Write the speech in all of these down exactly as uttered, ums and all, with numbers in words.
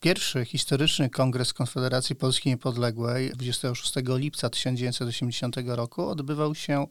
Pierwszy historyczny kongres Konfederacji Polski Niepodległej dwudziestego szóstego lipca tysiąc dziewięćset osiemdziesiątego roku odbywał się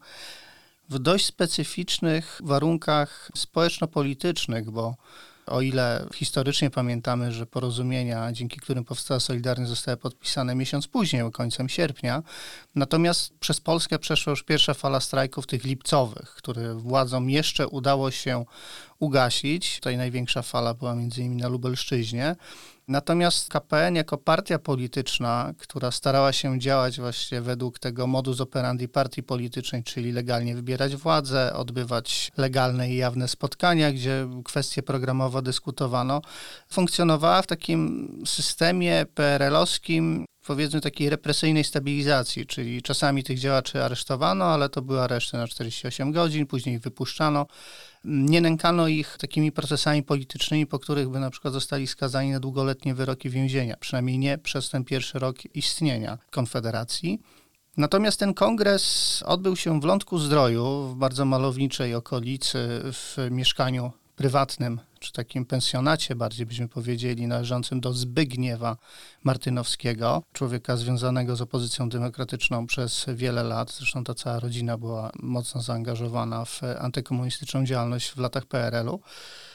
w dość specyficznych warunkach społeczno-politycznych, bo o ile historycznie pamiętamy, że porozumienia, dzięki którym powstała Solidarność, zostały podpisane miesiąc później, końcem sierpnia, natomiast przez Polskę przeszła już pierwsza fala strajków tych lipcowych, które władzom jeszcze udało się ugasić. Tutaj największa fala była między innymi na Lubelszczyźnie. Natomiast K P N jako partia polityczna, która starała się działać właśnie według tego modus operandi partii politycznej, czyli legalnie wybierać władzę, odbywać legalne i jawne spotkania, gdzie kwestie programowo dyskutowano, funkcjonowała w takim systemie P R L-owskim, powiedzmy takiej represyjnej stabilizacji, czyli czasami tych działaczy aresztowano, ale to były areszty na czterdzieści osiem godzin, później ich wypuszczano. Nie nękano ich takimi procesami politycznymi, po których by na przykład zostali skazani na długoletnie wyroki więzienia, przynajmniej nie przez ten pierwszy rok istnienia Konfederacji. Natomiast ten kongres odbył się w Lądku-Zdroju, w bardzo malowniczej okolicy, w mieszkaniu prywatnym, czy takim pensjonacie, bardziej byśmy powiedzieli, należącym do Zbigniewa Martynowskiego, człowieka związanego z opozycją demokratyczną przez wiele lat. Zresztą ta cała rodzina była mocno zaangażowana w antykomunistyczną działalność w latach P R L-u.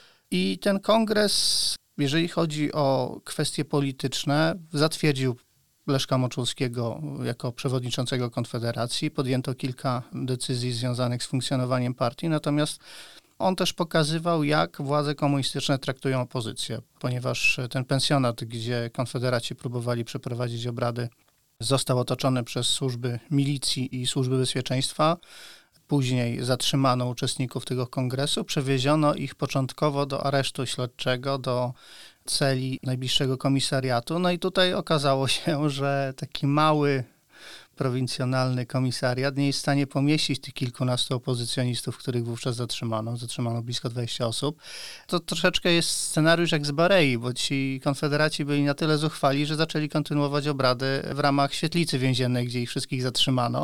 I ten kongres, jeżeli chodzi o kwestie polityczne, zatwierdził Leszka Moczulskiego jako przewodniczącego Konfederacji. Podjęto kilka decyzji związanych z funkcjonowaniem partii, natomiast on też pokazywał, jak władze komunistyczne traktują opozycję, ponieważ ten pensjonat, gdzie konfederaci próbowali przeprowadzić obrady, został otoczony przez służby milicji i służby bezpieczeństwa. Później zatrzymano uczestników tego kongresu, przewieziono ich początkowo do aresztu śledczego, do celi najbliższego komisariatu. No i tutaj okazało się, że taki mały, prowincjonalny komisariat nie jest w stanie pomieścić tych kilkunastu opozycjonistów, których wówczas zatrzymano. Zatrzymano blisko dwudziestu osób. To troszeczkę jest scenariusz jak z Barei, bo ci konfederaci byli na tyle zuchwali, że zaczęli kontynuować obrady w ramach świetlicy więziennej, gdzie ich wszystkich zatrzymano.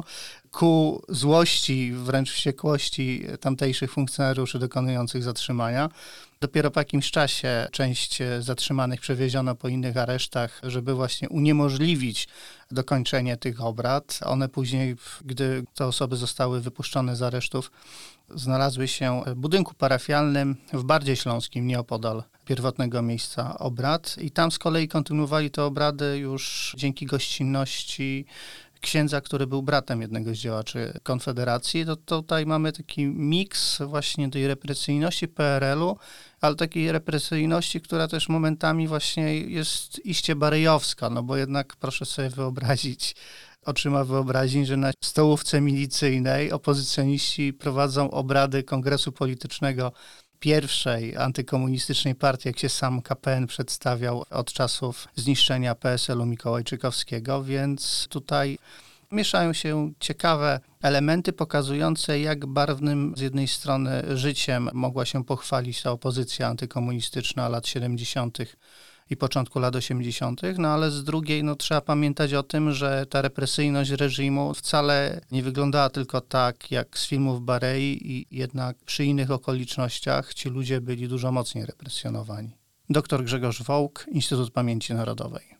Ku złości, wręcz wściekłości tamtejszych funkcjonariuszy dokonujących zatrzymania. Dopiero po jakimś czasie część zatrzymanych przewieziono po innych aresztach, żeby właśnie uniemożliwić dokończenie tych obrad. One później, gdy te osoby zostały wypuszczone z aresztów, znalazły się w budynku parafialnym w Bardzie Śląskim, nieopodal pierwotnego miejsca obrad. I tam z kolei kontynuowali te obrady już dzięki gościnności księdza, który był bratem jednego z działaczy Konfederacji. To tutaj mamy taki miks właśnie tej represyjności P R L-u, ale takiej represyjności, która też momentami właśnie jest iście barejowska, no bo jednak proszę sobie wyobrazić, oczyma wyobraźni, że na stołówce milicyjnej opozycjoniści prowadzą obrady Kongresu Politycznego pierwszej antykomunistycznej partii, jak się sam K P N przedstawiał od czasów zniszczenia P S L-u Mikołajczykowskiego, więc tutaj mieszają się ciekawe elementy pokazujące, jak barwnym z jednej strony życiem mogła się pochwalić ta opozycja antykomunistyczna lat siedemdziesiątych i początku lat osiemdziesiątych, no ale z drugiej no, trzeba pamiętać o tym, że ta represyjność reżimu wcale nie wyglądała tylko tak jak z filmów Barei i jednak przy innych okolicznościach ci ludzie byli dużo mocniej represjonowani. Doktor Grzegorz Wołk, Instytut Pamięci Narodowej.